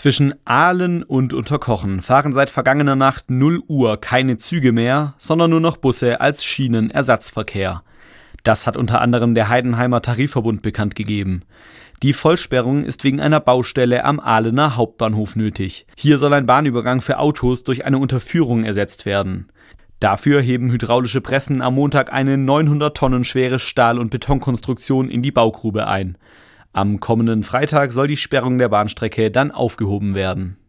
Zwischen Aalen und Unterkochen fahren seit vergangener Nacht 0 Uhr keine Züge mehr, sondern nur noch Busse als Schienenersatzverkehr. Das hat unter anderem der Heidenheimer Tarifverbund bekannt gegeben. Die Vollsperrung ist wegen einer Baustelle am Ahlener Hauptbahnhof nötig. Hier soll ein Bahnübergang für Autos durch eine Unterführung ersetzt werden. Dafür heben hydraulische Pressen am Montag eine 900 Tonnen schwere Stahl- und Betonkonstruktion in die Baugrube ein. Am kommenden Freitag soll die Sperrung der Bahnstrecke dann aufgehoben werden.